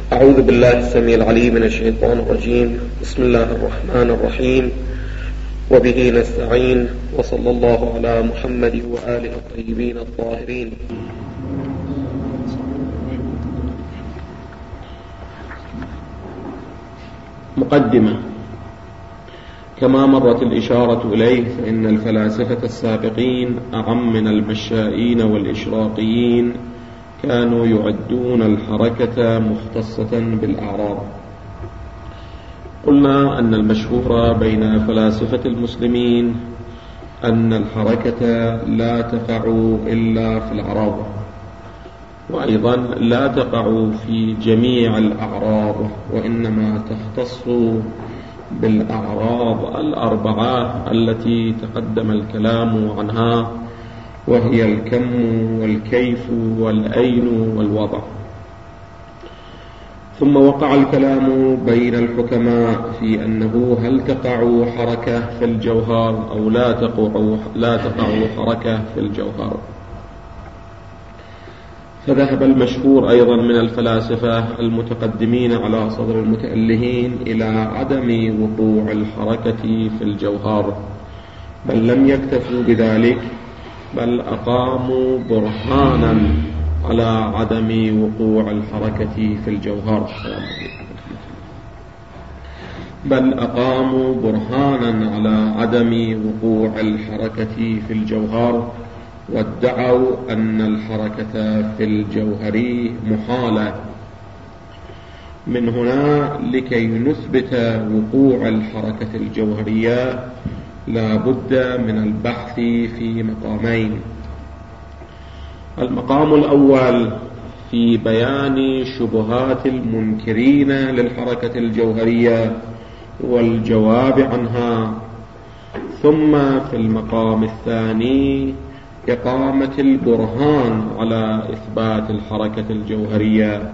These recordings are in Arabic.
أعوذ بالله السميع العليم من الشيطان الرجيم. بسم الله الرحمن الرحيم، وبه نستعين، وصلى الله على محمد وآله الطيبين الطاهرين. مقدمة. كما مرت الإشارة إليه، فإن الفلاسفة السابقين أعم من المشائين والإشراقيين كانوا يعدون الحركة مختصة بالأعراض. قلنا أن المشهور بين فلاسفة المسلمين أن الحركة لا تقع إلا في الأعراض، وأيضا لا تقع في جميع الأعراض، وإنما تختص بالأعراض الأربعة التي تقدم الكلام عنها، وهي الكم والكيف والأين والوضع. ثم وقع الكلام بين الحكماء في أنه هل تقع حركة في الجوهر أو لا تقع حركة في الجوهر. فذهب المشهور أيضا من الفلاسفة المتقدمين على صدر المتألهين إلى عدم وقوع الحركة في الجوهر، بل لم يكتفوا بذلك، بل أقاموا برهانا على عدم وقوع الحركة في الجوهر. وادعوا أن الحركة في الجوهر محالة. من هنا لكي نثبت وقوع الحركة الجوهرية لا بد من البحث في مقامين. المقام الأول في بيان شبهات المنكرين للحركة الجوهرية والجواب عنها، ثم في المقام الثاني إقامة البرهان على إثبات الحركة الجوهرية،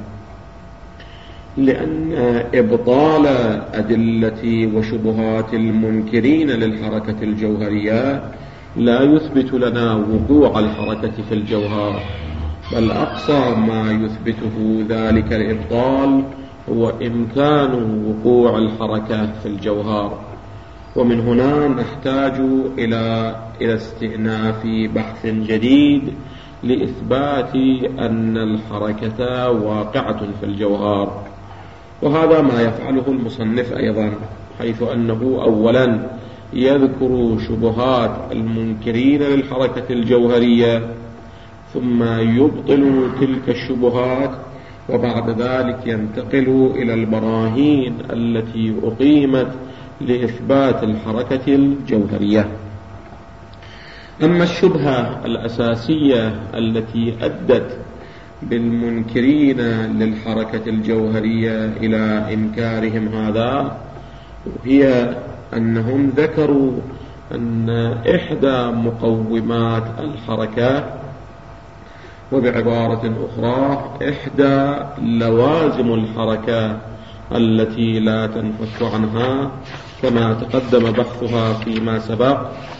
لأن إبطال أدلة وشبهات المنكرين للحركة الجوهرية لا يثبت لنا وقوع الحركة في الجوهر، بل أقصى ما يثبته ذلك الإبطال هو إمكان وقوع الحركة في الجوهر. ومن هنا نحتاج إلى استئناف بحث جديد لإثبات أن الحركة واقعة في الجوهر، وهذا ما يفعله المصنف أيضا، حيث أنه أولا يذكر شبهات المنكرين للحركة الجوهرية، ثم يبطل تلك الشبهات، وبعد ذلك ينتقل إلى البراهين التي أقيمت لإثبات الحركة الجوهرية. أما الشبهة الأساسية التي أدت بالمنكرين للحركة الجوهرية إلى إنكارهم هذا، هي أنهم ذكروا أن إحدى مقومات الحركة، وبعبارة أخرى إحدى لوازم الحركة التي لا تنفك عنها، كما تقدم بحثها فيما سبق،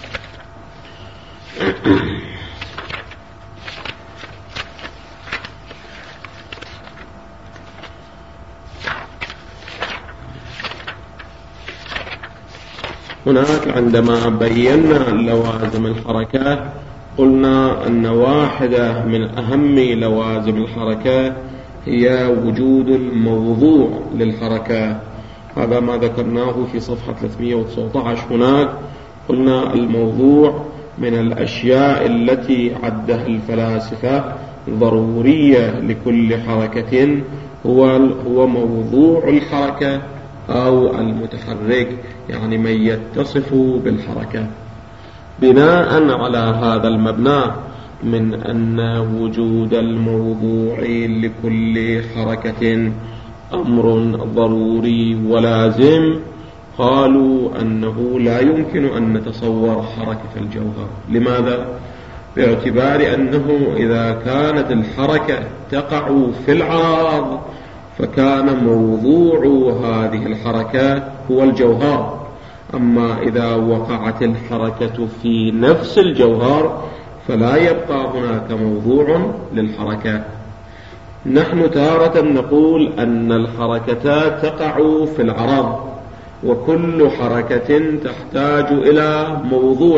هناك عندما بينا لوازم الحركة قلنا أن واحدة من أهم لوازم الحركة هي وجود الموضوع للحركة. هذا ما ذكرناه في صفحة 319. هناك قلنا الموضوع من الأشياء التي عدها الفلاسفة ضرورية لكل حركة هو موضوع الحركة أو المتحرك، يعني من يتصف بالحركة. بناء على هذا المبنى من أن وجود الموضوع لكل حركة أمر ضروري ولازم، قالوا أنه لا يمكن أن نتصور حركة الجوهر. لماذا؟ باعتبار أنه إذا كانت الحركة تقع في العرض فكان موضوع هذه الحركة هو الجوهر، أما إذا وقعت الحركة في نفس الجوهر فلا يبقى هناك موضوع للحركة. نحن تارة نقول أن الحركة تقع في العرض، وكل حركة تحتاج إلى موضوع،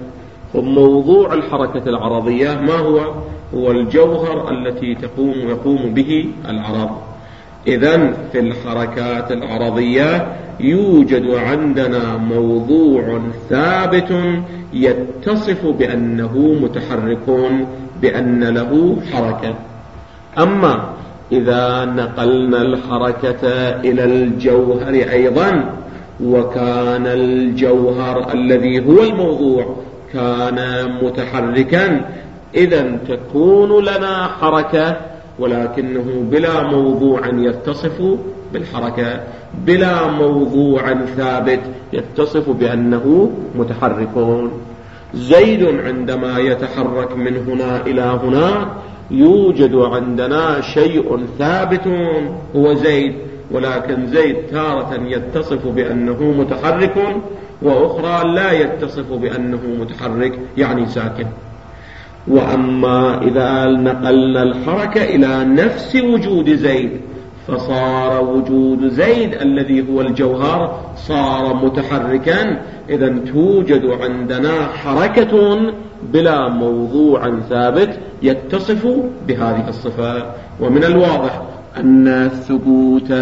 وموضوع الحركة العرضية ما هو الجوهر التي يقوم به العرض. إذن في الحركات العرضية يوجد عندنا موضوع ثابت يتصف بأنه متحرك، بأن له حركة. أما إذا نقلنا الحركة إلى الجوهر أيضا، وكان الجوهر الذي هو الموضوع كان متحركا، إذن تكون لنا حركة ولكنه بلا موضوع يتصف بالحركة، بلا موضوع ثابت يتصف بأنه متحرك. زيد عندما يتحرك من هنا إلى هنا يوجد عندنا شيء ثابت هو زيد، ولكن زيد تارة يتصف بأنه متحرك، وأخرى لا يتصف بأنه متحرك يعني ساكن. وأما إذا نقلنا الحركة إلى نفس وجود زيد، فصار وجود زيد الذي هو الجوهر صار متحركا، إذن توجد عندنا حركة بلا موضوع ثابت يتصف بهذه الصفة. ومن الواضح أن ثبوت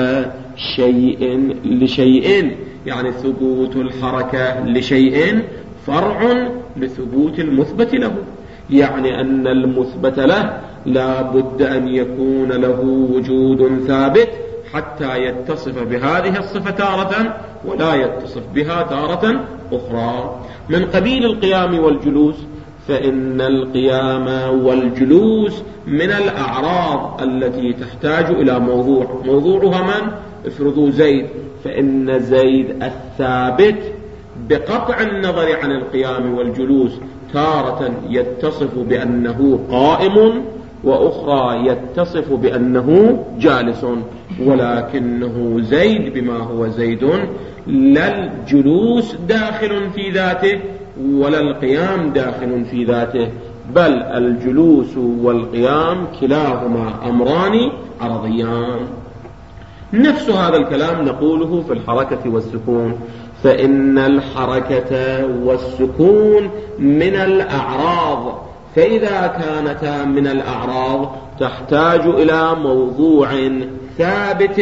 شيء لشيء، يعني ثبوت الحركة لشيء فرع لثبوت المثبت له، يعني أن المثبت له لا بد أن يكون له وجود ثابت حتى يتصف بهذه الصفة تارة ولا يتصف بها تارة أخرى. من قبيل القيام والجلوس، فإن القيام والجلوس من الأعراض التي تحتاج إلى موضوع. موضوعها من؟ افرضوا زيد، فإن زيد الثابت بقطع النظر عن القيام والجلوس تارة يتصف بأنه قائم، وأخرى يتصف بأنه جالس، ولكنه زيد بما هو زيد، لا الجلوس داخل في ذاته ولا القيام داخل في ذاته، بل الجلوس والقيام كلاهما أمران عرضيان. نفس هذا الكلام نقوله في الحركة والسكون، فإن الحركة والسكون من الأعراض، فإذا كانتا من الأعراض تحتاج إلى موضوع ثابت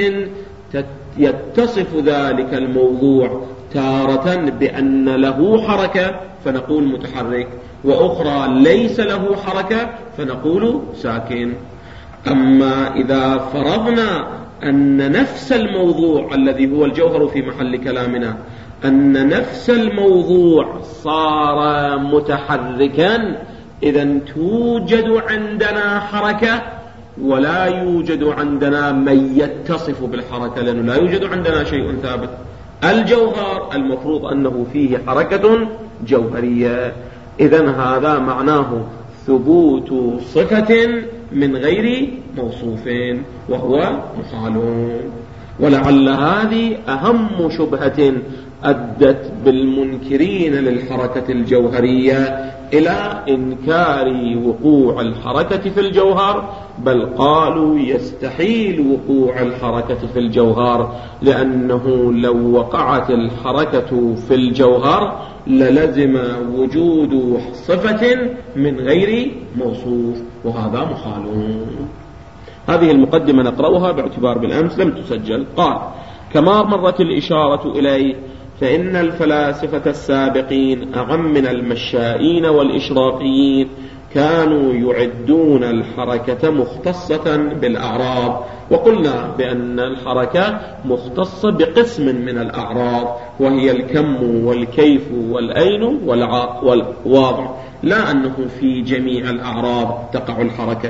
يتصف ذلك الموضوع تارة بأن له حركة فنقول متحرك، وأخرى ليس له حركة فنقول ساكن. أما إذا فرضنا أن نفس الموضوع الذي هو الجوهر في محل كلامنا، أن نفس الموضوع صار متحركا، إذن توجد عندنا حركة ولا يوجد عندنا من يتصف بالحركة، لأنه لا يوجد عندنا شيء ثابت. الجوهر المفروض أنه فيه حركة جوهرية، إذن هذا معناه ثبوت صفة من غير موصوف، وهو محال. ولعل هذه أهم شبهة أدت بالمنكرين للحركة الجوهرية إلى إنكار وقوع الحركة في الجوهر، بل قالوا يستحيل وقوع الحركة في الجوهر، لأنه لو وقعت الحركة في الجوهر للزم وجود صفة من غير موصوف، وهذا محال. هذه المقدمة نقرأها باعتبار بالأمس لم تسجل. قال: كما مرت الإشارة إليه، فإن الفلاسفة السابقين أعم من المشائين والإشراقيين كانوا يعدون الحركة مختصة بالأعراض، وقلنا بأن الحركة مختصة بقسم من الأعراض، وهي الكم والكيف والأين والواضع، لا أنه في جميع الأعراض تقع الحركة.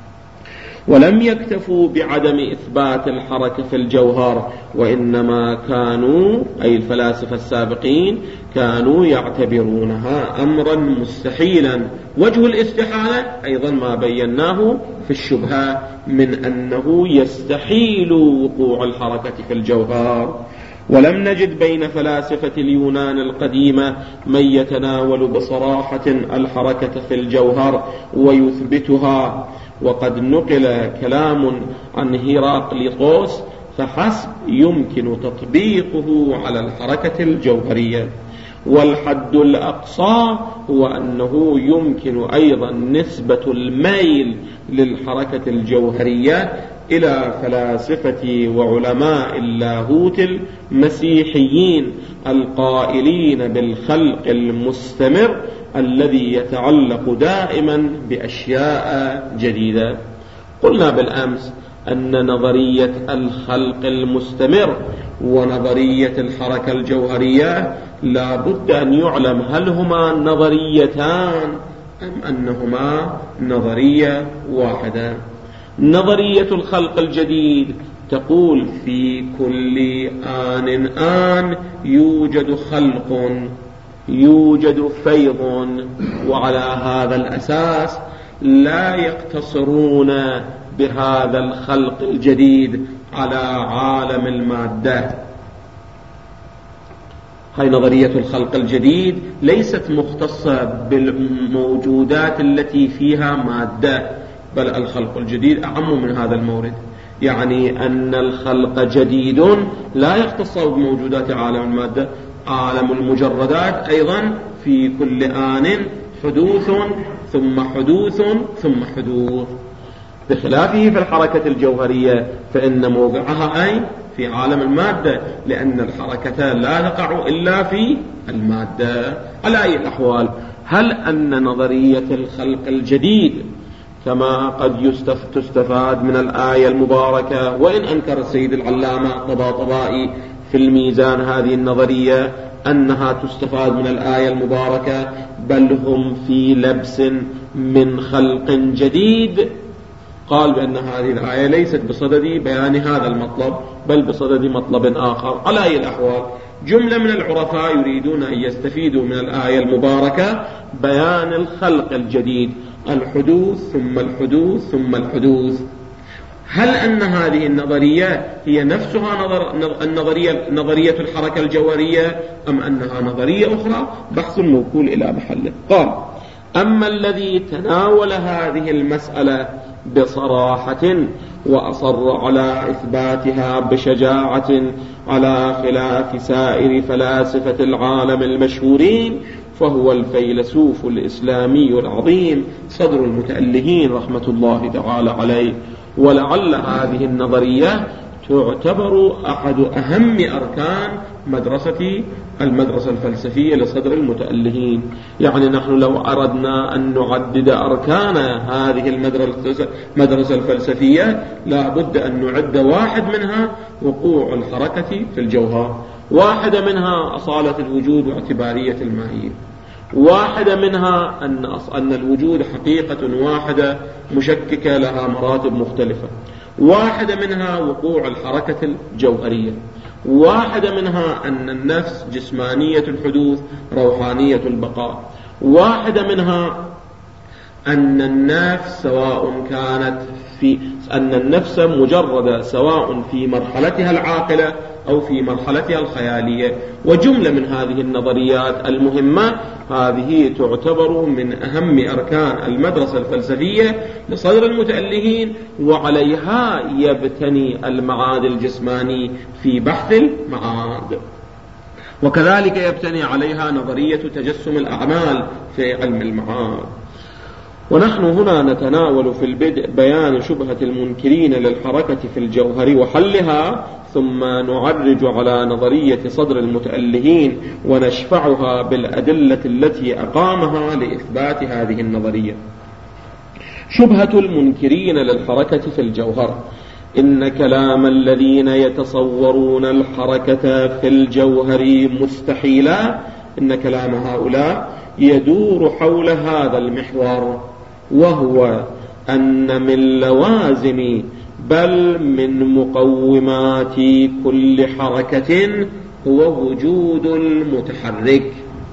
ولم يكتفوا بعدم إثبات الحركة في الجوهر، وإنما كانوا أي الفلاسفة السابقين كانوا يعتبرونها أمرا مستحيلا. وجه الاستحالة أيضا ما بيناه في الشبهة من أنه يستحيل وقوع الحركة في الجوهر. ولم نجد بين فلاسفة اليونان القديمة من يتناول بصراحة الحركة في الجوهر ويثبتها، وقد نقل كلام عن هيراقليطوس فحسب يمكن تطبيقه على الحركة الجوهرية. والحد الأقصى هو أنه يمكن أيضا نسبة الميل للحركة الجوهرية إلى فلاسفة وعلماء اللاهوت المسيحيين القائلين بالخلق المستمر الذي يتعلق دائما بأشياء جديدة. قلنا بالأمس أن نظرية الخلق المستمر ونظرية الحركة الجوهرية لا بد أن يعلم هل هما نظريتان أم أنهما نظرية واحدة. نظرية الخلق الجديد تقول في كل آن يوجد خلق، يوجد فيض، وعلى هذا الأساس لا يقتصرون بهذا الخلق الجديد على عالم المادة. هاي نظرية الخلق الجديد ليست مختصة بالموجودات التي فيها مادة، بل الخلق الجديد أعم من هذا المورد، يعني أن الخلق جديد لا يختص بموجودات عالم المادة، عالم المجردات أيضا في كل آن حدوث ثم حدوث ثم حدوث، بخلافه في الحركة الجوهرية فإن موقعها أي في عالم المادة، لأن الحركة لا تقع إلا في المادة. على أي الأحوال، هل أن نظرية الخلق الجديد كما قد تستفاد من الآية المباركة، وإن أنكر السيد العلامة طباطبائي في الميزان هذه النظرية أنها تستفاد من الآية المباركة، بل هم في لبس من خلق جديد، قال بأن هذه الآية ليست بصدد بيان هذا المطلب بل بصدد مطلب آخر. على أي الأحوال، جملة من العرفاء يريدون أن يستفيدوا من الآية المباركة بيان الخلق الجديد، الحدوث ثم الحدوث ثم الحدوث. هل أن هذه النظرية هي نفسها نظرية الحركة الجوهرية أم أنها نظرية أخرى؟ بحث موكول إلى محله. قال: أما الذي تناول هذه المسألة بصراحة وأصر على إثباتها بشجاعة على خلاف سائر فلاسفة العالم المشهورين، فهو الفيلسوف الإسلامي العظيم صدر المتألهين رحمة الله تعالى عليه. ولعل هذه النظرية تعتبر أحد أهم أركان المدرسة الفلسفية لصدر المتألهين. يعني نحن لو أردنا أن نعدد أركان هذه المدرسة الفلسفية لا بد أن نعد واحد منها وقوع الحركة في الجوهر، واحدة منها أصالة الوجود واعتبارية الماهية، واحدة منها أن الوجود حقيقة واحدة مشككة لها مراتب مختلفة، واحدة منها وقوع الحركة الجوهرية، واحدة منها أن النفس جسمانية الحدوث روحانية البقاء، واحدة منها أن النفس مجردة سواء في مرحلتها العاقلة أو في مرحلتها الخيالية. وجملة من هذه النظريات المهمة هذه تعتبر من أهم أركان المدرسة الفلسفية لصدر المتألهين، وعليها يبتني المعاد الجسماني في بحث المعاد، وكذلك يبتني عليها نظرية تجسم الأعمال في علم المعاد. ونحن هنا نتناول في البدء بيان شبهة المنكرين للحركة في الجوهر وحلها، ثم نعرج على نظرية صدر المتألهين ونشفعها بالأدلة التي أقامها لإثبات هذه النظرية. شبهة المنكرين للحركة في الجوهر: إن كلام الذين يتصورون الحركة في الجوهر مستحيلا، إن كلام هؤلاء يدور حول هذا المحور، وهو أن من لوازم بل من مقومات كل حركة هو وجود المتحرك.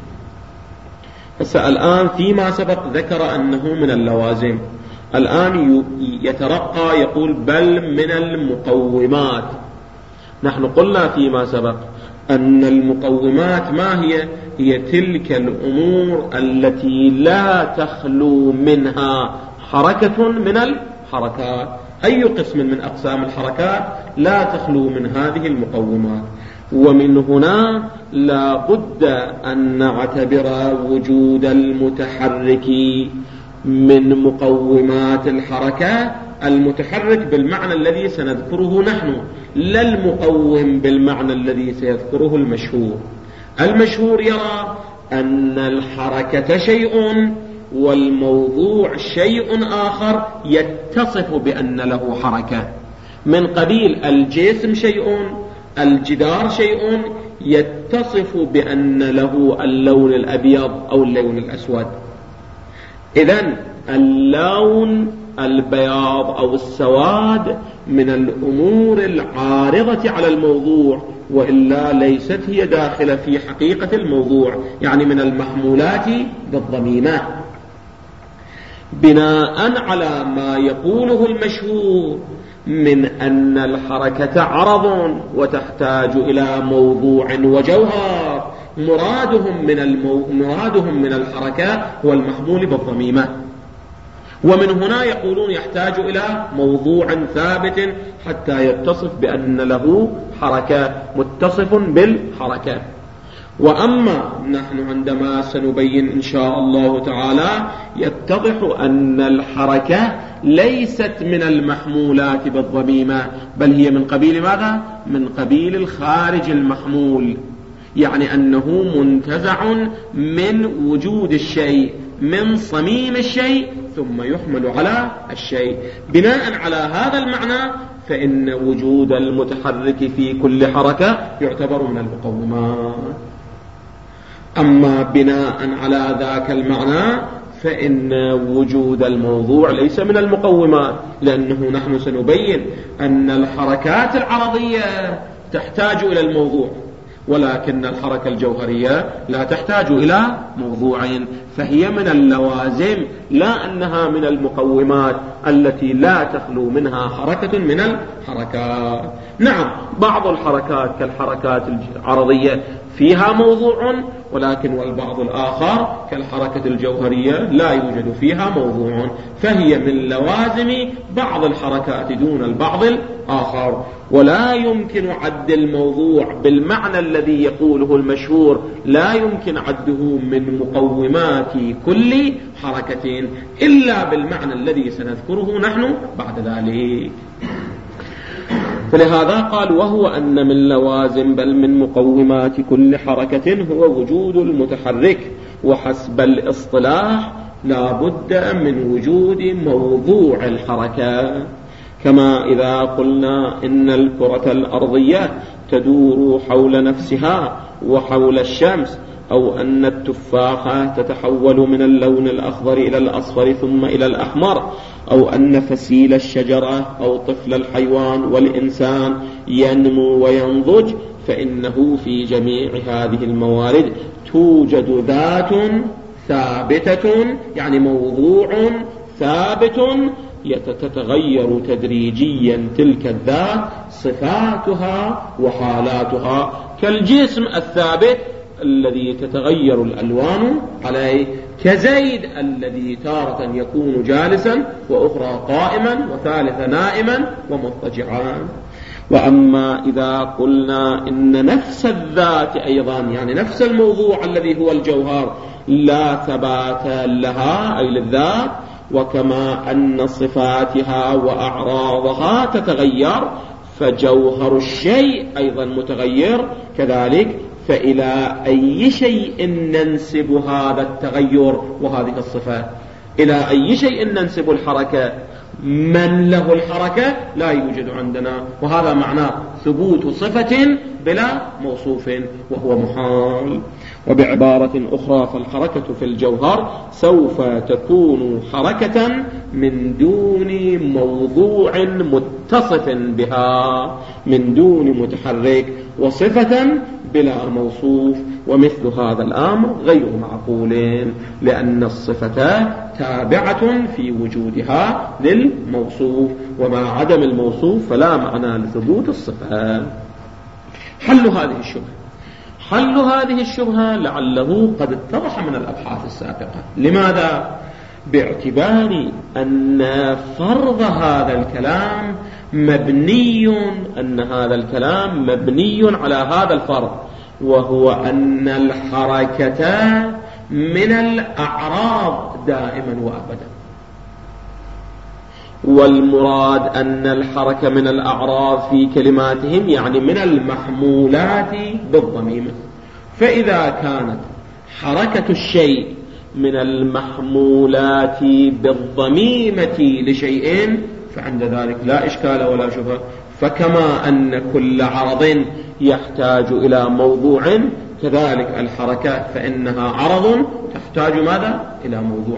الآن فيما سبق ذكر أنه من اللوازم، الآن يترقى يقول بل من المقومات. نحن قلنا فيما سبق أن المقومات ما هي؟ هي تلك الأمور التي لا تخلو منها حركة من الحركات. أي قسم من أقسام الحركات لا تخلو من هذه المقومات. ومن هنا لا بد أن نعتبر وجود المتحرك من مقومات الحركة، المتحرك بالمعنى الذي سنذكره نحن، لا المقوم بالمعنى الذي سيذكره المشهور. المشهور يرى أن الحركة شيء والموضوع شيء آخر يتصف بأن له حركة، من قبيل الجسم شيء، الجدار شيء يتصف بأن له اللون الأبيض أو اللون الأسود. إذن اللون البياض أو السواد من الأمور العارضة على الموضوع، وإلا ليست هي داخلة في حقيقة الموضوع، يعني من المحمولات بالضميمة. بناء على ما يقوله المشهور من أن الحركة عرض وتحتاج إلى موضوع وجوهر، مرادهم من الحركة هو المحمول بالضميمة. ومن هنا يقولون يحتاج إلى موضوع ثابت حتى يتصف بأن له حركة، متصف بالحركة. وأما نحن عندما سنبين إن شاء الله تعالى يتضح أن الحركة ليست من المحمولات بالضميمة، بل هي من قبيل ماذا؟ من قبيل الخارج المحمول، يعني أنه منتزع من وجود الشيء، من صميم الشيء، ثم يحمل على الشيء. بناء على هذا المعنى فإن وجود المتحرك في كل حركة يعتبر من المقومات. أما بناء على ذاك المعنى فإن وجود الموضوع ليس من المقومات، لأنه نحن سنبين أن الحركات العرضية تحتاج إلى الموضوع، ولكن الحركة الجوهرية لا تحتاج إلى موضوع، فهي من اللوازم لا أنها من المقومات التي لا تخلو منها حركة من الحركات. نعم، بعض الحركات كالحركات العرضية فيها موضوع، ولكن والبعض الآخر كالحركة الجوهرية لا يوجد فيها موضوع، فهي من لوازم بعض الحركات دون البعض الآخر. ولا يمكن عد الموضوع بالمعنى الذي يقوله المشهور، لا يمكن عده من مقومات كل حركة إلا بالمعنى الذي سنذكره نحن بعد ذلك. فلهذا قال وهو أن من لوازم بل من مقومات كل حركة هو وجود المتحرك، وحسب الاصطلاح لا بد من وجود موضوع الحركة. كما إذا قلنا إن الكرة الأرضية تدور حول نفسها وحول الشمس، أو أن التفاحة تتحول من اللون الأخضر إلى الأصفر ثم إلى الأحمر، أو أن فسيل الشجرة أو طفل الحيوان والإنسان ينمو وينضج، فإنه في جميع هذه الموارد توجد ذات ثابتة، يعني موضوع ثابت تتغير تدريجيا تلك الذات صفاتها وحالاتها، كالجسم الثابت الذي تتغير الألوان عليه، كزيد الذي تارة يكون جالسا وأخرى قائما وثالث نائما ومضطجعا. وأما إذا قلنا إن نفس الذات أيضا، يعني نفس الموضوع الذي هو الجوهر لا ثبات لها أي للذات، وكما أن صفاتها وأعراضها تتغير فجوهر الشيء أيضا متغير كذلك، فإلى أي شيء ننسب هذا التغير وهذه الصفات؟ إلى أي شيء ننسب الحركة؟ من له الحركة لا يوجد عندنا، وهذا معناه ثبوت صفة بلا موصوف وهو محال. وبعبارة أخرى فالحركة في الجوهر سوف تكون حركة من دون موضوع متصف بها، من دون متحرك، وصفة بلا موصوف. ومثل هذا الأمر غير معقول، لأن الصفة تابعة في وجودها للموصوف، ومع عدم الموصوف فلا معنى لثبوت الصفة. حل هذه الشبهة لعله قد اتضح من الأبحاث السابقة. لماذا؟ باعتبار أن فرض هذا الكلام مبني على هذا الفرض، وهو أن الحركة من الأعراض دائما وأبدا. والمراد أن الحركة من الأعراض في كلماتهم يعني من المحمولات بالضميمة. فإذا كانت حركة الشيء من المحمولات بالضميمة لشيء فعند ذلك لا إشكال ولا شبهة. فكما أن كل عرض يحتاج إلى موضوع، كذلك الحركة فإنها عرض تحتاج ماذا؟ إلى موضوع.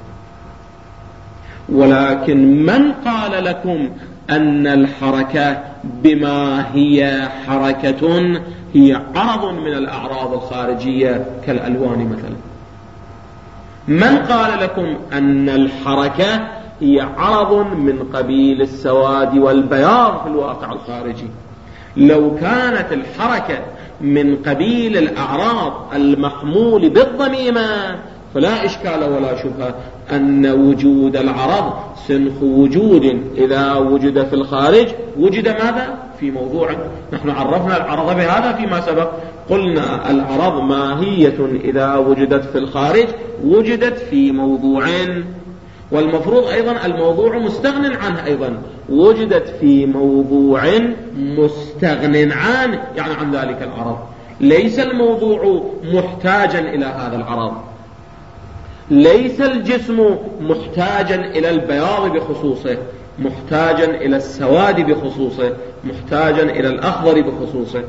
ولكن من قال لكم أن الحركة بما هي حركة هي عرض من الأعراض الخارجية كالألوان مثلا؟ من قال لكم أن الحركة هي عرض من قبيل السواد والبياض في الواقع الخارجي؟ لو كانت الحركة من قبيل الأعراض المحمول بالضميمة فلا إشكال ولا شبهة أن وجود العرض سنخ وجود إذا وجد في الخارج وجد ماذا؟ في موضوع. نحن عرفنا العرض بهذا فيما سبق، قلنا العرض ماهية إذا وجدت في الخارج وجدت في موضوع، والمفروض أيضا الموضوع مستغن عنه، أيضا وجدت في موضوع مستغن عنه، يعني عن ذلك العرض. ليس الموضوع محتاجا إلى هذا العرض، ليس الجسم محتاجا إلى البياض بخصوصه، محتاجا إلى السواد بخصوصه، محتاجا إلى الأخضر بخصوصه.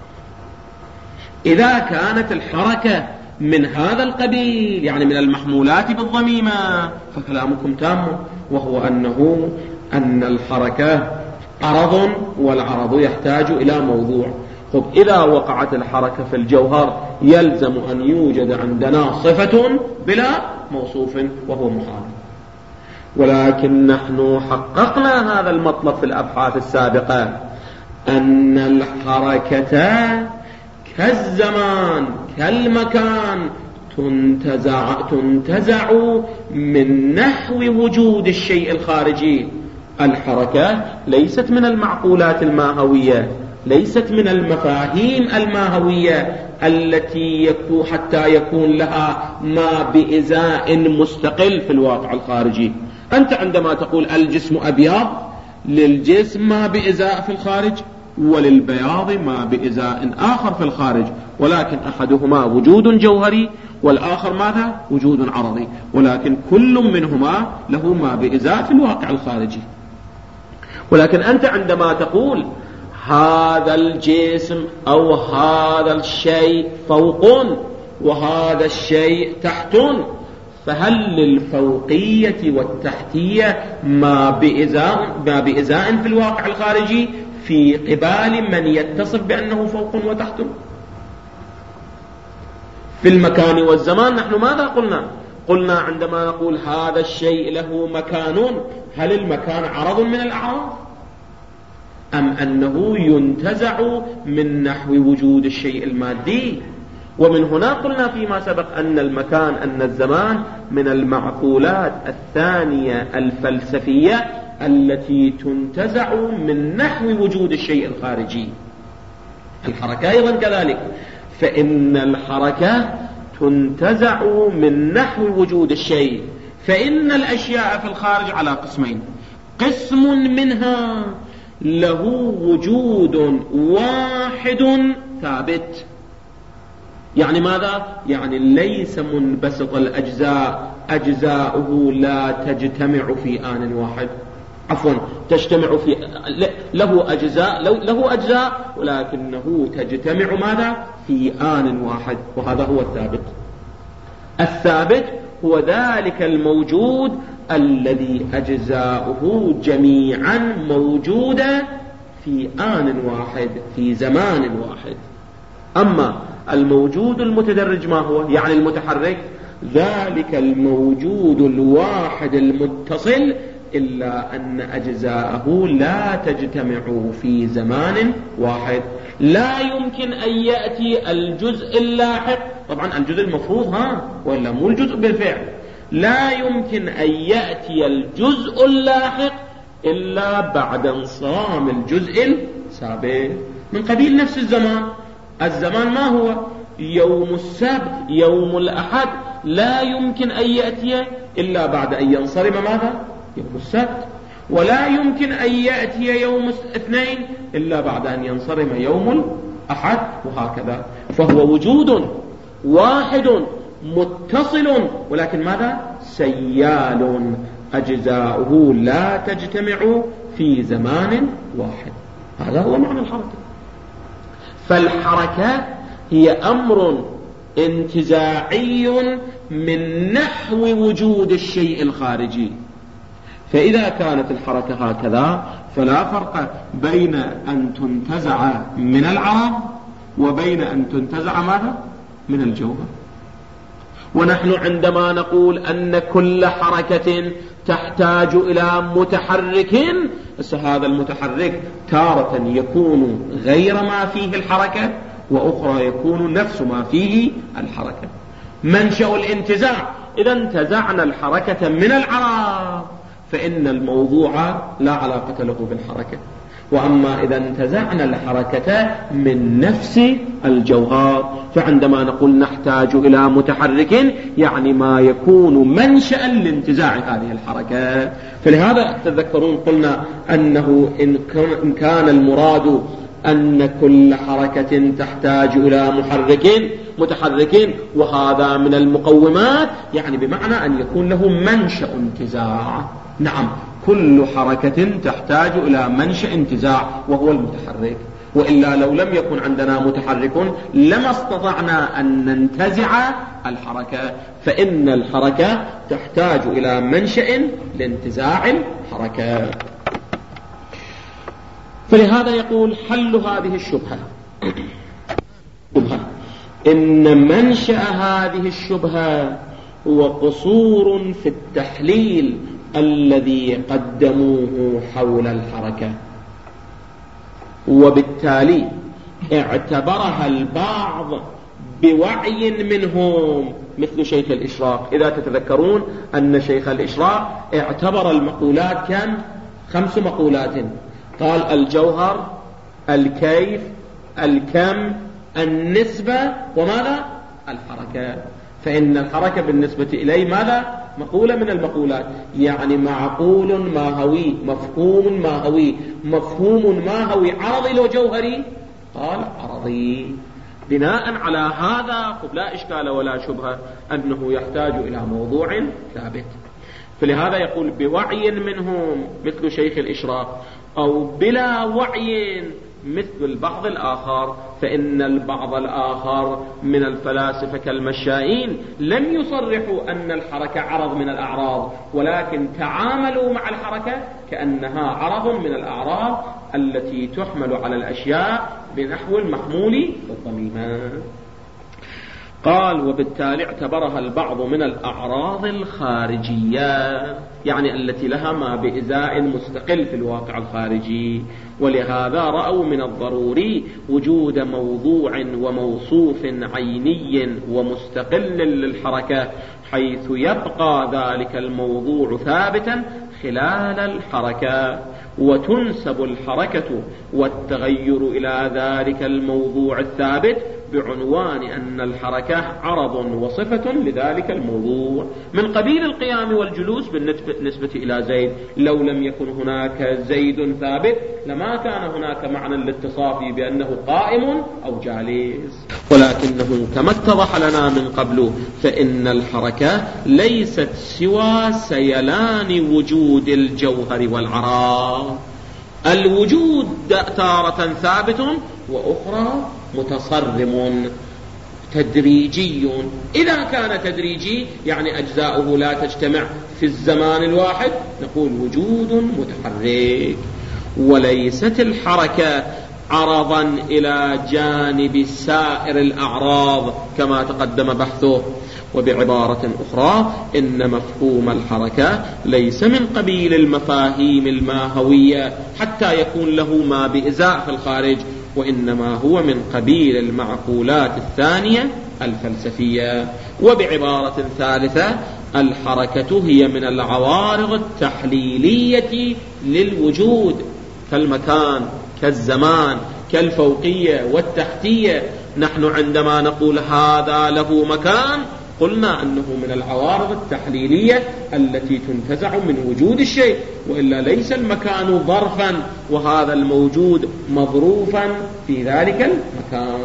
إذا كانت الحركة من هذا القبيل يعني من المحمولات بالضميمة فكلامكم تام، وهو أن الحركة عرض، والعرض يحتاج إلى موضوع. طب إذا وقعت الحركة في الجوهر يلزم أن يوجد عندنا صفة بلا موصوف وهو محال. ولكن نحن حققنا هذا المطلب في الأبحاث السابقة، أن الحركة كالزمان كالمكان تنتزع من نحو وجود الشيء الخارجي. الحركة ليست من المعقولات الماهوية، ليست من المفاهيم الماهوية التي حتى يكون لها ما بإزاء مستقل في الواقع الخارجي. أنت عندما تقول الجسم أبيض، للجسم ما بإزاء في الخارج، وللبياض ما بإزاء آخر في الخارج، ولكن أحدهما وجود جوهري والآخر ماذا؟ وجود عرضي، ولكن كل منهما له ما بإزاء في الواقع الخارجي. ولكن أنت عندما تقول هذا الجسم أو هذا الشيء فوق وهذا الشيء تحت، فهل للفوقية والتحتية ما بإزاء في الواقع الخارجي في قبال من يتصف بأنه فوق وتحت؟ في المكان والزمان نحن ماذا قلنا عندما نقول هذا الشيء له مكان، هل المكان عرض من الأعراض أم أنه ينتزع من نحو وجود الشيء المادي؟ ومن هنا قلنا فيما سبق أن المكان أن الزمان من المعقولات الثانية الفلسفية التي تنتزع من نحو وجود الشيء الخارجي. الحركة أيضا كذلك، فإن الحركة تنتزع من نحو وجود الشيء. فإن الأشياء في الخارج على قسمين، قسم منها له وجود واحد ثابت، يعني ماذا؟ يعني ليس منبسط الأجزاء، أجزاؤه لا تجتمع في آن واحد، تجتمع في له أجزاء ولكنه تجتمع ماذا؟ في آن واحد، وهذا هو الثابت. الثابت هو ذلك الموجود الذي أجزاؤه جميعا موجودة في آن واحد في زمان واحد. أما الموجود المتدرج ما هو؟ يعني المتحرك، ذلك الموجود الواحد المتصل إلا أن أجزاءه لا تجتمع في زمان واحد. لا يمكن أن يأتي الجزء اللاحق، طبعا الجزء المفروض ولا مو الجزء بالفعل، لا يمكن أن يأتي الجزء اللاحق إلا بعد انصرام الجزء السابق من قبيل نفس الزمان. الزمان ما هو؟ يوم السبت، يوم الأحد، لا يمكن أن يأتي إلا بعد أن ينصرم ماذا؟ يوم السبت. ولا يمكن أن يأتي يوم الاثنين إلا بعد أن ينصرم يوم الأحد، وهكذا. فهو وجود واحد متصل، ولكن ماذا؟ سيال، أجزاؤه لا تجتمع في زمان واحد. هذا هو معنى الحركة. فالحركة هي أمر انتزاعي من نحو وجود الشيء الخارجي. فإذا كانت الحركة هكذا فلا فرق بين أن تنتزع من العرض وبين أن تنتزع ماذا؟ من الجوهر. ونحن عندما نقول أن كل حركة تحتاج إلى متحرك، هذا المتحرك تارة يكون غير ما فيه الحركة، وأخرى يكون نفس ما فيه الحركة. منشأ الانتزاع، إذا انتزعنا الحركة من العرض فإن الموضوع لا علاقة له بالحركة. وأما إذا انتزعنا الحركة من نفس الجوهر، فعندما نقول نحتاج إلى متحرك يعني ما يكون منشأ لانتزاع هذه الحركة. فلهذا تذكرون قلنا أنه إن كان المراد أن كل حركة تحتاج إلى متحرك، وهذا من المقومات، يعني بمعنى أن يكون له منشأ انتزاع. نعم، كل حركة تحتاج إلى منشأ انتزاع وهو المتحرك، وإلا لو لم يكن عندنا متحرك لما استطعنا أن ننتزع الحركة، فإن الحركة تحتاج إلى منشأ لانتزاع الحركة. فلهذا يقول حل هذه الشبهة إن منشأ هذه الشبهة هو قصور في التحليل الذي قدموه حول الحركة، وبالتالي اعتبرها البعض بوعي منهم مثل شيخ الإشراق. إذا تتذكرون أن شيخ الإشراق اعتبر المقولات كم؟ 5 مقولات، قال الجوهر، الكيف، الكم، النسبة، وماذا؟ الحركة. فإن الحركة بالنسبة إليه ماذا؟ مقولة من المقولات، يعني معقول ماهوي، مفهوم ماهوي. مفهوم ماهوي عرضي لو جوهري؟ قال عرضي. بناء على هذا لا إشكال ولا شبهة أنه يحتاج إلى موضوع ثابت. فلهذا يقول بوعي منهم مثل شيخ الإشراق، أو بلا وعي مثل البعض الآخر. فإن البعض الآخر من الفلاسفة كالمشائين لم يصرحوا أن الحركة عرض من الأعراض، ولكن تعاملوا مع الحركة كأنها عرض من الأعراض التي تحمل على الأشياء بنحو المحمول والضميمة. قال وبالتالي اعتبرها البعض من الأعراض الخارجية، يعني التي لها ما بإزاء مستقل في الواقع الخارجي. ولهذا رأوا من الضروري وجود موضوع وموصوف عيني ومستقل للحركة، حيث يبقى ذلك الموضوع ثابتا خلال الحركة، وتنسب الحركة والتغير إلى ذلك الموضوع الثابت بعنوان أن الحركة عرض وصفة لذلك الموضوع، من قبيل القيام والجلوس بالنسبة إلى زيد. لو لم يكن هناك زيد ثابت لما كان هناك معنى للاتصاف بأنه قائم أو جالس. ولكنه كما اتضح لنا من قبل فإن الحركة ليست سوى سيلان وجود الجوهر والعراض. الوجود تارة ثابت وأخرى متصرم تدريجي. إذا كان تدريجي يعني أجزاؤه لا تجتمع في الزمان الواحد، نقول وجود متحرك. وليست الحركة عرضا إلى جانب سائر الأعراض كما تقدم بحثه، وبعبارة أخرى إن مفهوم الحركة ليس من قبيل المفاهيم الماهوية حتى يكون له ما بإزاء في الخارج، وإنما هو من قبيل المعقولات الثانية الفلسفية. وبعبارة ثالثة الحركة هي من العوارض التحليلية للوجود، كالمكان، كالزمان، كالفوقية والتحتية. نحن عندما نقول هذا له مكان قلنا أنه من العوارض التحليلية التي تنتزع من وجود الشيء، وإلا ليس المكان ظرفا وهذا الموجود مظروفا في ذلك المكان.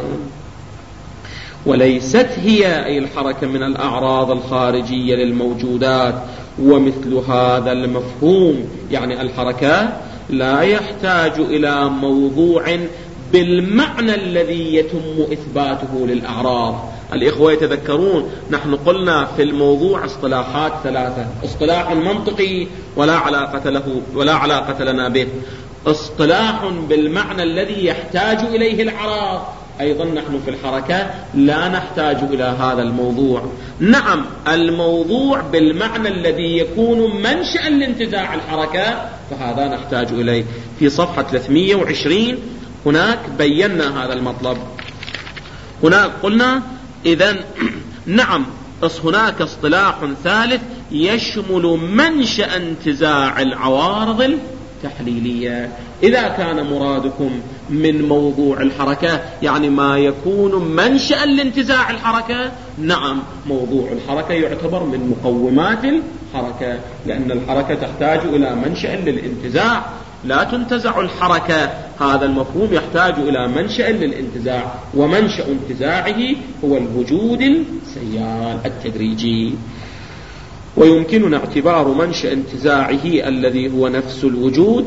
وليست هي أي الحركة من الأعراض الخارجية للموجودات. ومثل هذا المفهوم يعني الحركة لا يحتاج إلى موضوع بالمعنى الذي يتم إثباته للأعراض. الإخوة يتذكرون نحن قلنا في الموضوع اصطلاحات ثلاثة: اصطلاح منطقي ولا علاقة لنا به، اصطلاح بالمعنى الذي يحتاج إليه الأعراض. أيضا نحن في الحركة لا نحتاج إلى هذا الموضوع. نعم الموضوع بالمعنى الذي يكون منشأ لانتزاع الحركة فهذا نحتاج إليه. في صفحة 320 هناك بينا هذا المطلب. هناك قلنا إذن نعم هناك اصطلاح ثالث يشمل منشأ انتزاع العوارض التحليلية. إذا كان مرادكم من موضوع الحركة يعني ما يكون منشأ لانتزاع الحركة، نعم موضوع الحركة يعتبر من مقومات الحركة، لأن الحركة تحتاج إلى منشأ للانتزاع، لا تنتزع الحركة. هذا المفهوم يحتاج إلى منشأ للانتزاع، ومنشأ انتزاعه هو الوجود السيال التدريجي. ويمكننا اعتبار منشأ انتزاعه الذي هو نفس الوجود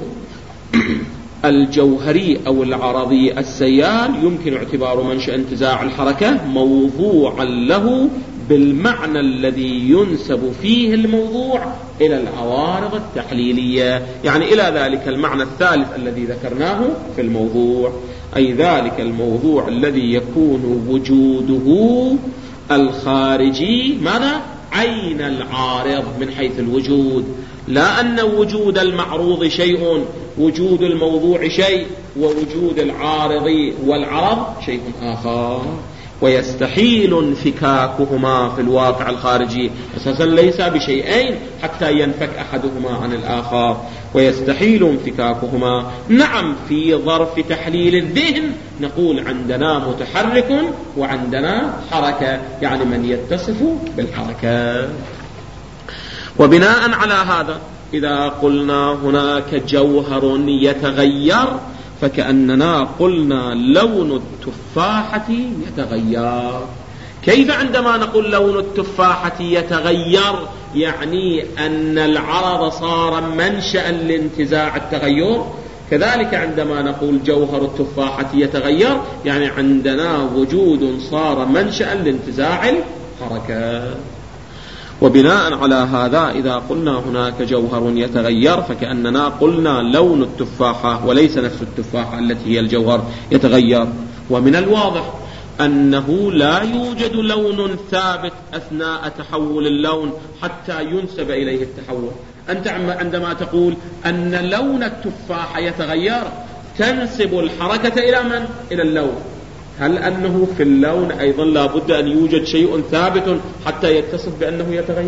الجوهري أو العرضي السيال، يمكن اعتبار منشأ انتزاع الحركة موضوعا له بالمعنى الذي ينسب فيه الموضوع إلى العوارض التحليلية، يعني إلى ذلك المعنى الثالث الذي ذكرناه في الموضوع، أي ذلك الموضوع الذي يكون وجوده الخارجي ماذا؟ عين العارض من حيث الوجود، لا أن وجود المعروض شيء، وجود الموضوع شيء، ووجود العارض والعرض شيء آخر. ويستحيل انفكاكهما في الواقع الخارجي، أساسا ليس بشيئين حتى ينفك أحدهما عن الآخر، ويستحيل انفكاكهما. نعم في ظرف تحليل الذهن نقول عندنا متحرك وعندنا حركة، يعني من يتصف بالحركة. وبناء على هذا إذا قلنا هناك جوهر يتغير فكأننا قلنا لون التفاحة يتغير. كيف عندما نقول لون التفاحة يتغير يعني أن العرض صار منشأ لانتزاع التغير، كذلك عندما نقول جوهر التفاحة يتغير يعني عندنا وجود صار منشأ لانتزاع الحركة. وبناء على هذا إذا قلنا هناك جوهر يتغير فكأننا قلنا لون التفاحة وليس نفس التفاحة التي هي الجوهر يتغير. ومن الواضح أنه لا يوجد لون ثابت أثناء تحول اللون حتى ينسب إليه التحول. أنت عندما تقول أن لون التفاحة يتغير تنسب الحركة إلى من؟ إلى اللون. هل أنه في اللون أيضا لا بد أن يوجد شيء ثابت حتى يتصف بأنه يتغير؟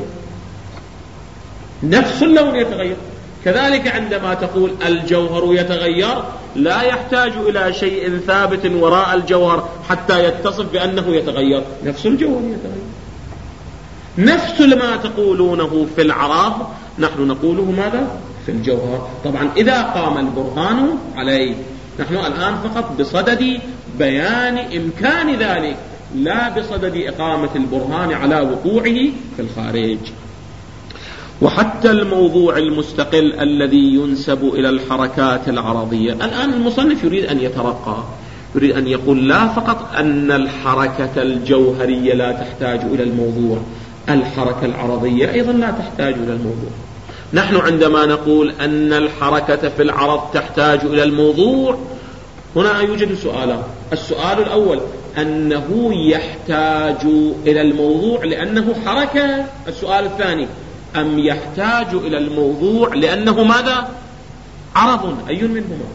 نفس اللون يتغير. كذلك عندما تقول الجوهر يتغير لا يحتاج إلى شيء ثابت وراء الجوهر حتى يتصف بأنه يتغير، نفس الجوهر يتغير. نفس ما تقولونه في العراض نحن نقوله ماذا؟ في الجوهر. طبعا إذا قام البرهان عليه، نحن الآن فقط بصدد بيان إمكان ذلك لا بصدد إقامة البرهان على وقوعه في الخارج. وحتى الموضوع المستقل الذي ينسب إلى الحركات العرضية، الآن المصنف يريد أن يترقى، يريد أن يقول لا فقط أن الحركة الجوهرية لا تحتاج إلى الموضوع، الحركة العرضية أيضا لا تحتاج إلى الموضوع. نحن عندما نقول أن الحركة في العرض تحتاج إلى الموضوع هنا يوجد سؤالان. السؤال الأول أنه يحتاج إلى الموضوع لأنه حركة؟ السؤال الثاني، أم يحتاج إلى الموضوع لأنه ماذا؟ عرض؟ أي منهما؟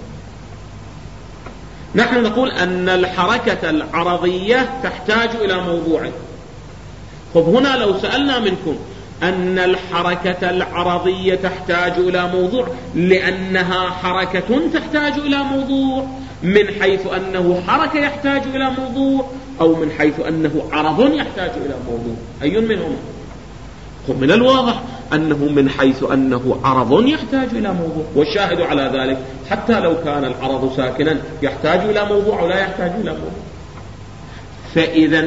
نحن نقول أن الحركة العرضية تحتاج إلى موضوع. خب هنا لو سألنا منكم أن الحركة العرضية تحتاج إلى موضوع لأنها حركة تحتاج إلى موضوع، من حيث أنه حركة يحتاج إلى موضوع، أو من حيث أنه عرض يحتاج إلى موضوع؟ أي منهما؟ خب من الواضح أنه من حيث أنه عرض يحتاج إلى موضوع، والشاهد على ذلك حتى لو كان العرض ساكنا يحتاج إلى موضوع ولا يحتاج إلى موضوع. فإذا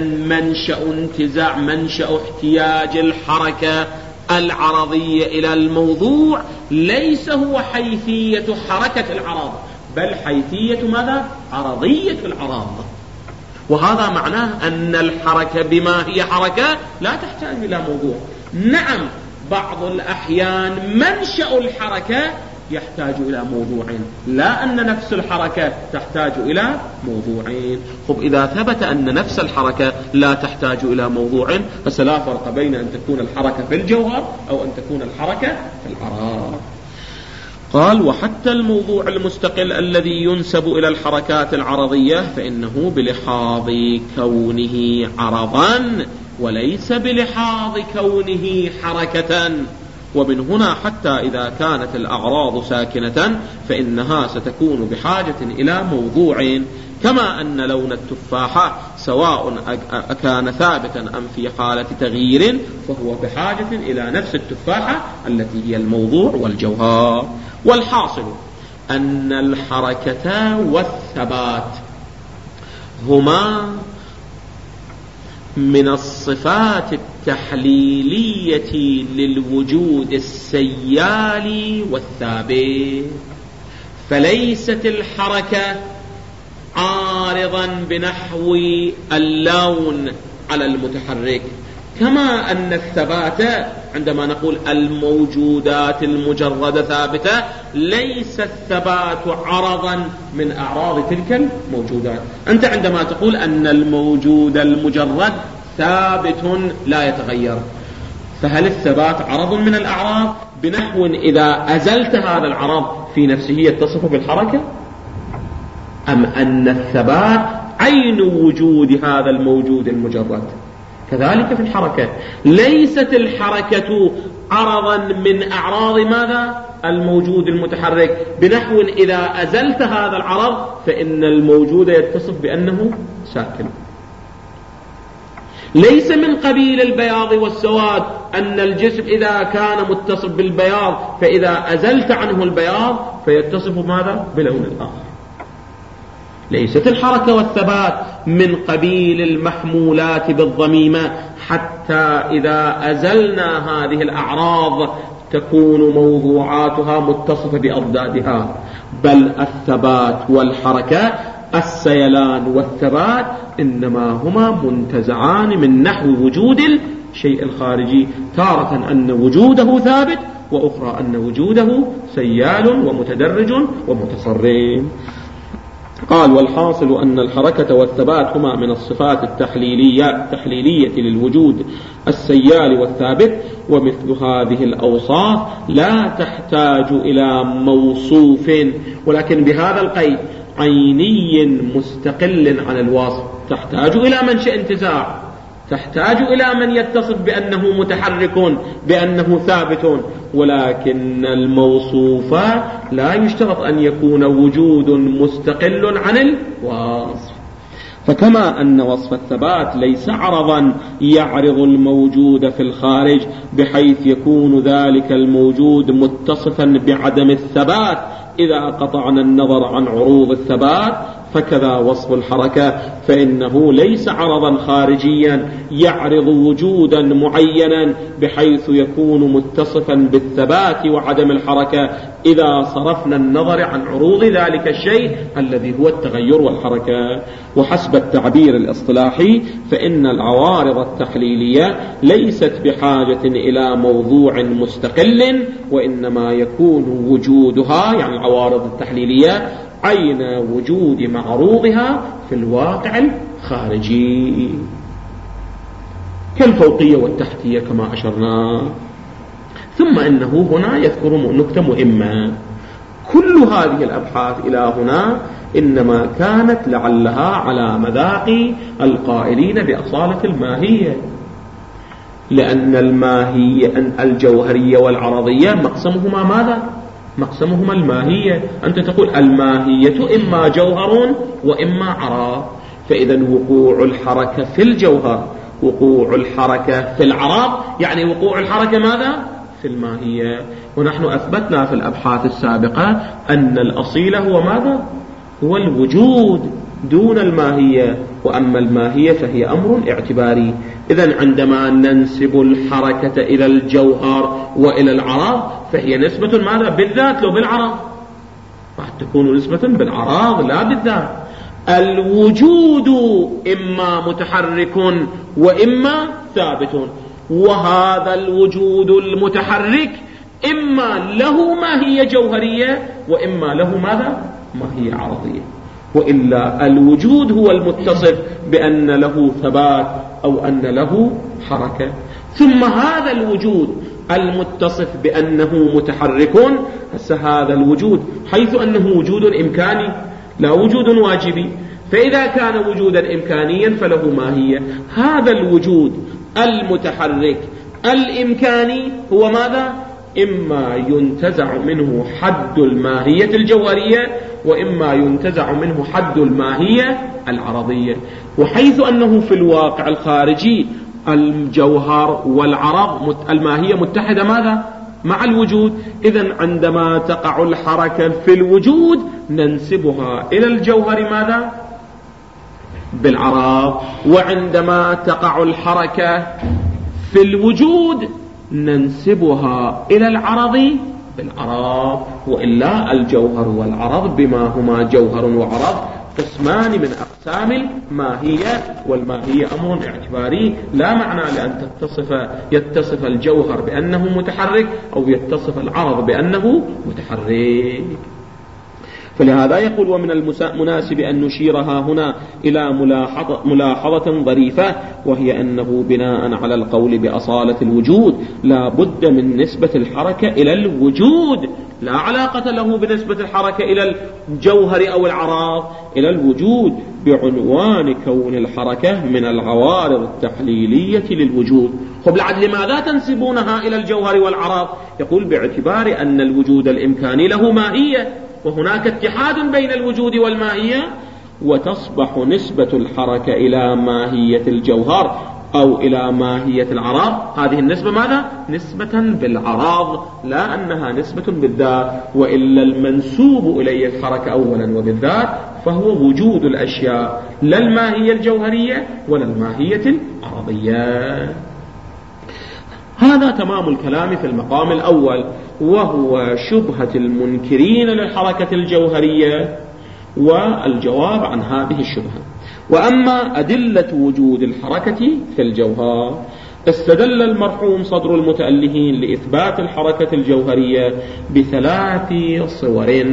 منشأ احتياج الحركة العرضية إلى الموضوع ليس هو حيثية حركة العرض، بل حيثية ماذا؟ عرضية العرض. وهذا معناه أن الحركة بما هي حركة لا تحتاج إلى موضوع. نعم بعض الأحيان منشأ الحركة يحتاج إلى موضوع، لا أن نفس الحركة تحتاج إلى موضوعين. خب إذا ثبت أن نفس الحركة لا تحتاج إلى موضوع فلا فرق بين أن تكون الحركة في الجوهر أو أن تكون الحركة في الأعراض. قال وحتى الموضوع المستقل الذي ينسب إلى الحركات العرضية فإنه بلحاظ كونه عرضا وليس بلحاظ كونه حركة. ومن هنا حتى إذا كانت الأعراض ساكنة فإنها ستكون بحاجة إلى موضوع، كما أن لون التفاحة سواء كان ثابتا أم في حالة تغيير فهو بحاجة إلى نفس التفاحة التي هي الموضوع والجوهر. والحاصل أن الحركة والثبات هما من الصفات التحليلية للوجود السيال والثابت، فليست الحركة عارضا بنحو اللون على المتحرك، كما أن الثبات عندما نقول الموجودات المجردة ثابتة ليس الثبات عرضا من أعراض تلك الموجودات. أنت عندما تقول أن الموجود المجرد ثابت لا يتغير، فهل الثبات عرض من الأعراض بنحو إذا أزلت هذا العرض في نفسه يتصف بالحركة، أم أن الثبات عين وجود هذا الموجود المجرد؟ كذلك في الحركة ليست الحركة عرضا من أعراض ماذا؟ الموجود المتحرك، بنحو إذا أزلت هذا العرض فإن الموجود يتصف بأنه ساكن. ليس من قبيل البياض والسواد أن الجسم إذا كان متصف بالبياض فإذا أزلت عنه البياض فيتصف ماذا؟ بلون الآخر. ليست الحركة والثبات من قبيل المحمولات بالضميمة حتى إذا أزلنا هذه الأعراض تكون موضوعاتها متصفة بأضدادها، بل الثبات والحركة السيلان والثبات إنما هما منتزعان من نحو وجود الشيء الخارجي، تارة أن وجوده ثابت وأخرى أن وجوده سيال ومتدرج ومتصرف. قال والحاصل أن الحركة والثبات هما من الصفات التحليلية للوجود السيال والثابت، ومثل هذه الأوصاف لا تحتاج إلى موصوف، ولكن بهذا القيد عيني مستقل عن الوصف، تحتاج إلى منشأ انتزاع، تحتاج إلى من يتصف بأنه متحرك بأنه ثابت، ولكن الموصوف لا يشترط أن يكون وجود مستقل عن الوصف. فكما أن وصف الثبات ليس عرضا يعرض الموجود في الخارج بحيث يكون ذلك الموجود متصفا بعدم الثبات إذا قطعنا النظر عن عروض الثبات، فكذا وصف الحركة فإنه ليس عرضا خارجيا يعرض وجودا معينا بحيث يكون متصفا بالثبات وعدم الحركة إذا صرفنا النظر عن عروض ذلك الشيء الذي هو التغير والحركة. وحسب التعبير الاصطلاحي فإن العوارض التحليلية ليست بحاجة إلى موضوع مستقل، وإنما يكون وجودها يعني العوارض التحليلية عين وجود معروضها في الواقع خارجي كالفوقية والتحتية كما أشرنا. ثم إنه هنا يذكر نكتة مهمة. كل هذه الأبحاث إلى هنا إنما كانت لعلها على مذاق القائلين بأصالة الماهية، لأن الماهية الجوهرية والعرضية مقسمهما ماذا؟ مقسمهما الماهية. أنت تقول الماهية إما جوهر وإما عرض، فإذا وقوع الحركة في الجوهر وقوع الحركة في العرض يعني وقوع الحركة ماذا؟ في الماهية. ونحن أثبتنا في الأبحاث السابقة أن الأصيل هو ماذا؟ هو الوجود دون الماهية، وأما الماهية فهي أمر اعتباري. إذن عندما ننسب الحركة إلى الجوهر وإلى العرض فهي نسبة ماذا؟ بالذات لو بالعرض راح تكون نسبة بالعرض لا بالذات. الوجود إما متحرك وإما ثابت، وهذا الوجود المتحرك إما له ماهية جوهرية وإما له ماذا؟ ماهية عرضية. وإلا الوجود هو المتصف بأن له ثبات أو أن له حركة. ثم هذا الوجود المتصف بأنه متحرك، هذا الوجود حيث أنه وجود إمكاني لا وجود واجبي، فإذا كان وجودا إمكانيا فله ماهية. هذا الوجود المتحرك الإمكاني هو ماذا؟ إما ينتزع منه حد الماهية الجوهرية وإما ينتزع منه حد الماهية العرضية. وحيث أنه في الواقع الخارجي الجوهر والعرض الماهية متحدة ماذا؟ مع الوجود. إذن عندما تقع الحركة في الوجود ننسبها إلى الجوهر ماذا؟ بالعرض، وعندما تقع الحركة في الوجود ننسبها إلى العرض بالعرض. وإلا الجوهر والعرض بما هما جوهر وعرض قسمان من أقسام الماهية، والماهية أمر اعتباري لا معنى لأن يتصف الجوهر بأنه متحرك أو يتصف العرض بأنه متحرك. فلهذا يقول ومن المناسب أن نشيرها هنا إلى ملاحظة ظريفة، وهي أنه بناء على القول بأصالة الوجود لا بد من نسبة الحركة إلى الوجود، لا علاقة له بنسبة الحركة إلى الجوهر أو العراض، إلى الوجود، بعنوان كون الحركة من العوارض التحليلية للوجود. خب لعد لماذا تنسبونها إلى الجوهر والعراض؟ يقول باعتبار أن الوجود الإمكاني له ماهية، وهناك اتحاد بين الوجود والماهية، وتصبح نسبة الحركة إلى ماهية الجوهر أو إلى ماهية العراض هذه النسبة ماذا؟ نسبة بالعراض، لا أنها نسبة بالذات. وإلا المنسوب إليه الحركة أولا وبالذات فهو وجود الأشياء، لا الماهية الجوهرية ولا الماهية العرضية. هذا تمام الكلام في المقام الأول، وهو شبهة المنكرين للحركة الجوهرية والجواب عن هذه الشبهة. وأما أدلة وجود الحركة في الجوهر، استدل المرحوم صدر المتألهين لإثبات الحركة الجوهرية بثلاث صور.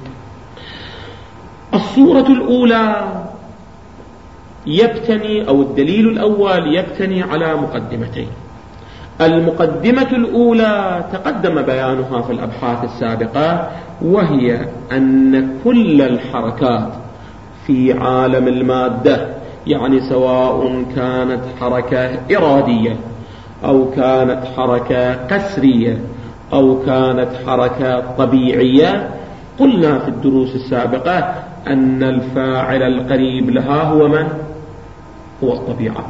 الصورة الأولى يبتني أو الدليل الأول يبتني على مقدمتين. المقدمة الأولى تقدم بيانها في الأبحاث السابقة، وهي أن كل الحركات في عالم المادة، يعني سواء كانت حركة إرادية أو كانت حركة قسرية أو كانت حركة طبيعية، قلنا في الدروس السابقة أن الفاعل القريب لها هو من؟ هو الطبيعة.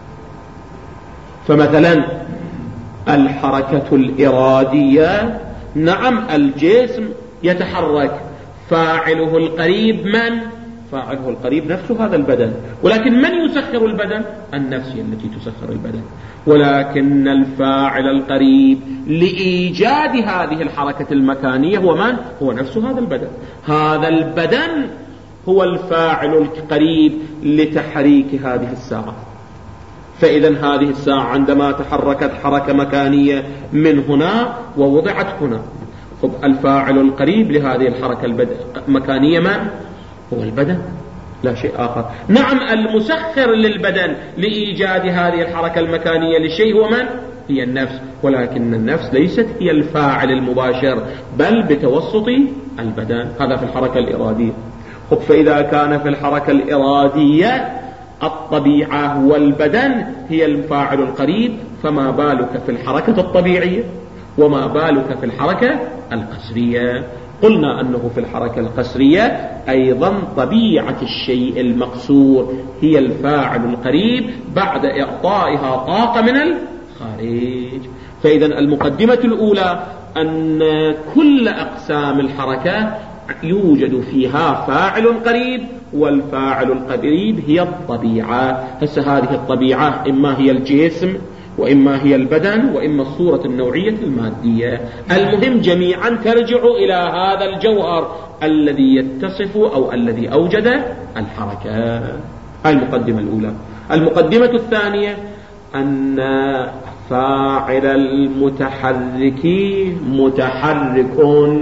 فمثلا الحركة الإرادية، نعم الجسم يتحرك، فاعله القريب من؟ فاعله القريب نفسه هذا البدن، ولكن من يسخر البدن؟ النفس التي تسخر البدن. ولكن الفاعل القريب لإيجاد هذه الحركة المكانية هو من؟ هو نفس هذا البدن. هذا البدن هو الفاعل القريب لتحريك هذه الساعة. فإذا هذه الساعة عندما تحركت حركة مكانية من هنا ووضعت هنا، الفاعل القريب لهذه الحركة المكانية من؟ هو البدن. لا شيء آخر. نعم المسخر للبدن لإيجاد هذه الحركة المكانية للشيء هو من؟ هي النفس، ولكن النفس ليست هي الفاعل المباشر بل بتوسط البدن. هذا في الحركة الإرادية. فإذا كان في الحركة الإرادية الطبيعة والبدن هي الفاعل القريب، فما بالك في الحركة الطبيعية، وما بالك في الحركة القسرية؟ قلنا أنه في الحركة القسرية أيضا طبيعة الشيء المقصور هي الفاعل القريب بعد إعطائها طاقة من الخارج. فإذا المقدمة الأولى أن كل أقسام الحركة يوجد فيها فاعل قريب، والفاعل القريب هي الطبيعة. هذه الطبيعة إما هي الجسم، وإما هي البدن، وإما الصورة النوعية المادية. المهم جميعا ترجع إلى هذا الجوهر الذي يتصف أو الذي أوجد الحركة. المقدمة الأولى. المقدمة الثانية أن فاعل المتحرك متحرك،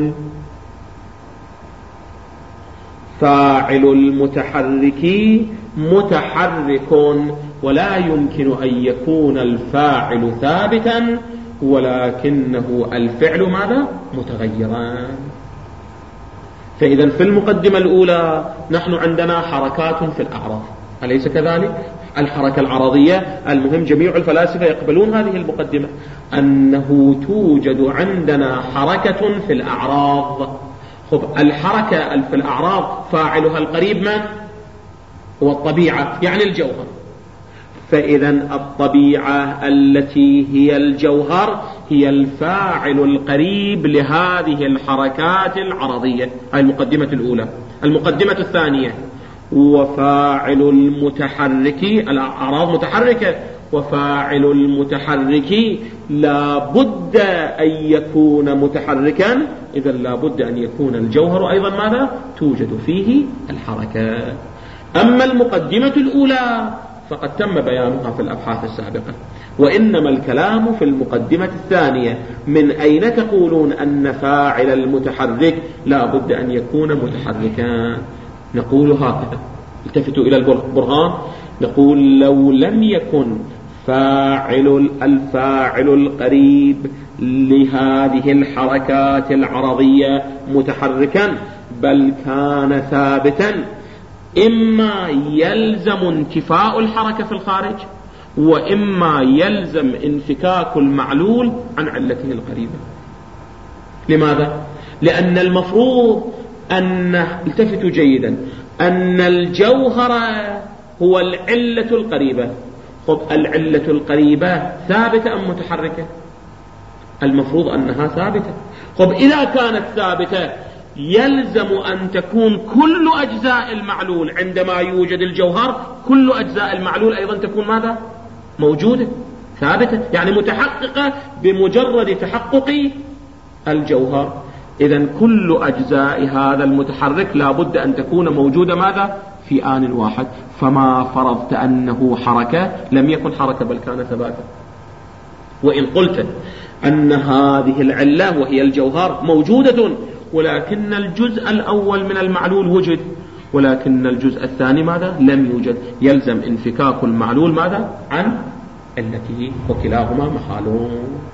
فاعل المتحرك متحرك، ولا يمكن أن يكون الفاعل ثابتا ولكنه الفعل ماذا؟ متغيرا. فإذا في المقدمة الأولى نحن عندنا حركات في الأعراض، أليس كذلك؟ الحركة العرضية، المهم جميع الفلاسفة يقبلون هذه المقدمة أنه توجد عندنا حركة في الأعراض. الحركة في الأعراض فاعلها القريب من؟ هو الطبيعة، يعني الجوهر. فإذا الطبيعة التي هي الجوهر هي الفاعل القريب لهذه الحركات العرضية. هذه المقدمة الأولى. المقدمة الثانية: وفاعل المتحرك، الأعراض متحركة، وفاعل المتحرك لا بد أن يكون متحركا، إذا لا بد أن يكون الجوهر أيضا ماذا؟ توجد فيه الحركة. أما المقدمة الأولى فقد تم بيانها في الأبحاث السابقة، وإنما الكلام في المقدمة الثانية: من أين تقولون أن فاعل المتحرك لا بد أن يكون متحركا؟ نقول هكذا، التفتوا إلى البرهان، نقول لو لم يكن الفاعل القريب لهذه الحركات العرضية متحركا بل كان ثابتا، إما يلزم انتفاء الحركة في الخارج، وإما يلزم انفكاك المعلول عن علته القريبة. لماذا؟ لأن المفروض أن، التفتوا جيدا، أن الجوهر هو العلة القريبة. العلة القريبة ثابتة أم متحركة؟ المفروض أنها ثابتة. إذا كانت ثابتة يلزم أن تكون كل أجزاء المعلول عندما يوجد الجوهر، كل أجزاء المعلول أيضا تكون ماذا؟ موجودة ثابتة، يعني متحققة بمجرد تحقق الجوهر. إذن كل أجزاء هذا المتحرك لا بد أن تكون موجودة ماذا؟ في آن واحد. فما فرضت أنه حركة لم يكن حركة بل كان ثباتا. وإن قلت أن هذه العلة وهي الجوهر موجودة، ولكن الجزء الأول من المعلول وجد، ولكن الجزء الثاني ماذا؟ لم يوجد، يلزم انفكاك المعلول ماذا؟ عن علته، وكلاهما محال.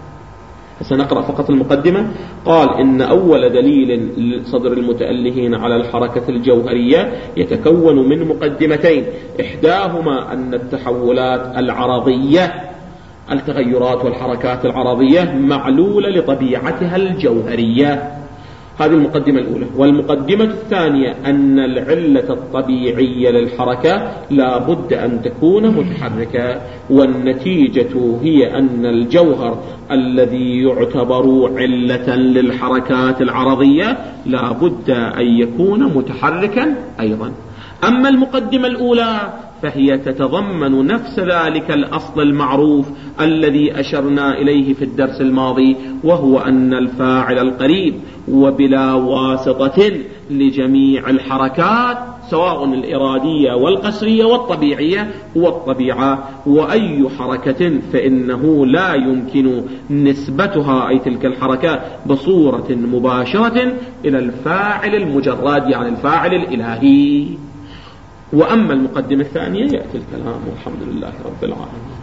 سنقرأ فقط المقدمة. قال: إن أول دليل لصدر المتألهين على الحركة الجوهرية يتكون من مقدمتين، إحداهما أن التحولات العرضية، التغيرات والحركات العرضية، معلولة لطبيعتها الجوهرية. هذه المقدمة الأولى. والمقدمة الثانية أن العلة الطبيعية للحركة لا بد أن تكون متحركة، والنتيجة هي أن الجوهر الذي يعتبر علة للحركات العرضية لا بد أن يكون متحركا أيضا. أما المقدمة الأولى فهي تتضمن نفس ذلك الأصل المعروف الذي أشرنا إليه في الدرس الماضي، وهو أن الفاعل القريب وبلا واسطة لجميع الحركات سواء الإرادية والقسرية والطبيعية هو الطبيعة، وأي حركة فإنه لا يمكن نسبتها، أي تلك الحركة، بصورة مباشرة إلى الفاعل المجرد، يعني الفاعل الإلهي. وأما المقدمة الثانية يأتي الكلام، والحمد لله رب العالمين.